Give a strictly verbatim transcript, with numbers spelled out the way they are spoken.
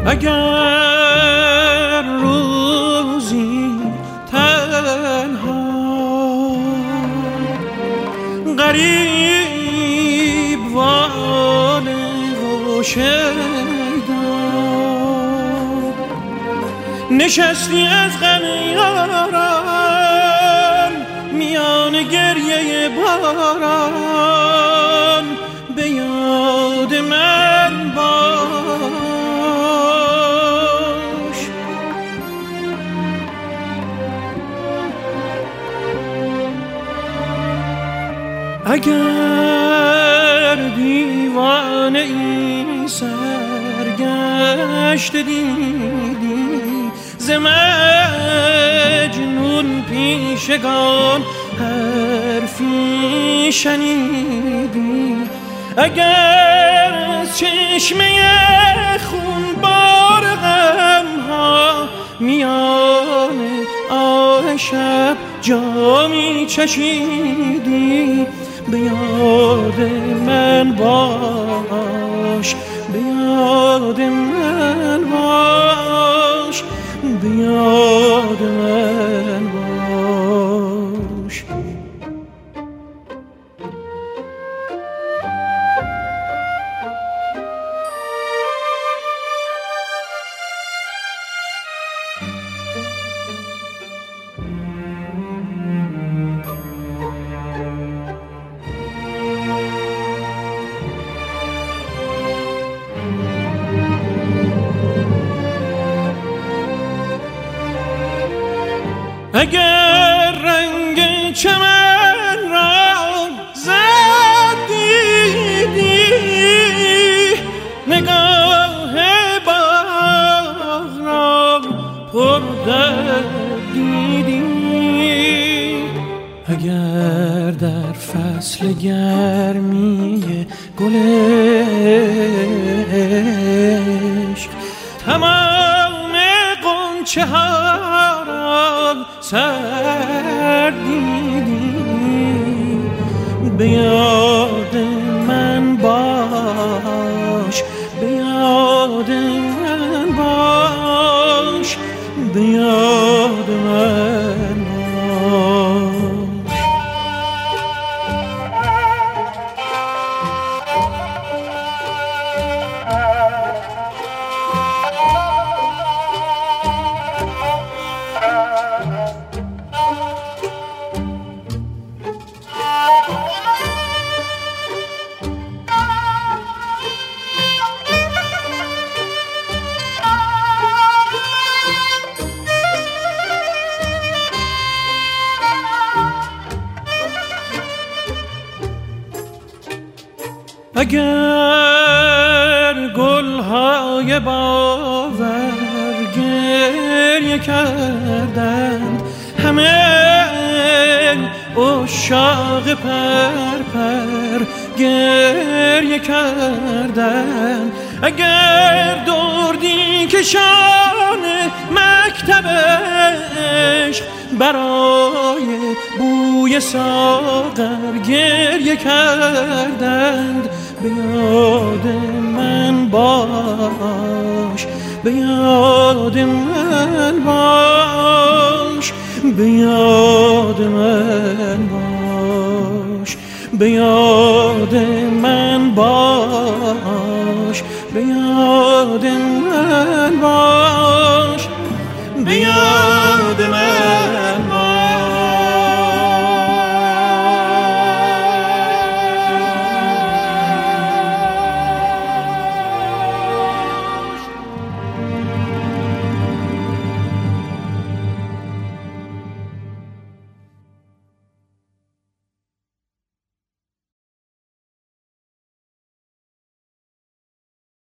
اگر روزی تنها غریب وانه و شیدا نشستی از غم یاران میان گریه باران به یاد من باش. اگر دیوانه ای سرگشت دیدی ز مجنون پیشگان حرفی شنیدی، اگر از چشمه خون بار غمها میان آه شب جامی چشیدی، به یاد من باش، به یاد من باش، به یاد من باش. اگر رنگ چمن را زد دیدی، نگاه باغ را پر درد دیدی، اگر در فصل گرمی گل عشق تمام غنچه ها را سر دیدی، به یاد من باش، به یاد من باش، به یاد من باش. اگر گلهای باور گریه کردند، همه عشاق پر پر گریه کردند، اگر دردی کشان مکتبش برای بوی ساغر گریه کردند، به یاد من باش، به یاد من باش، به یاد من باش، به یاد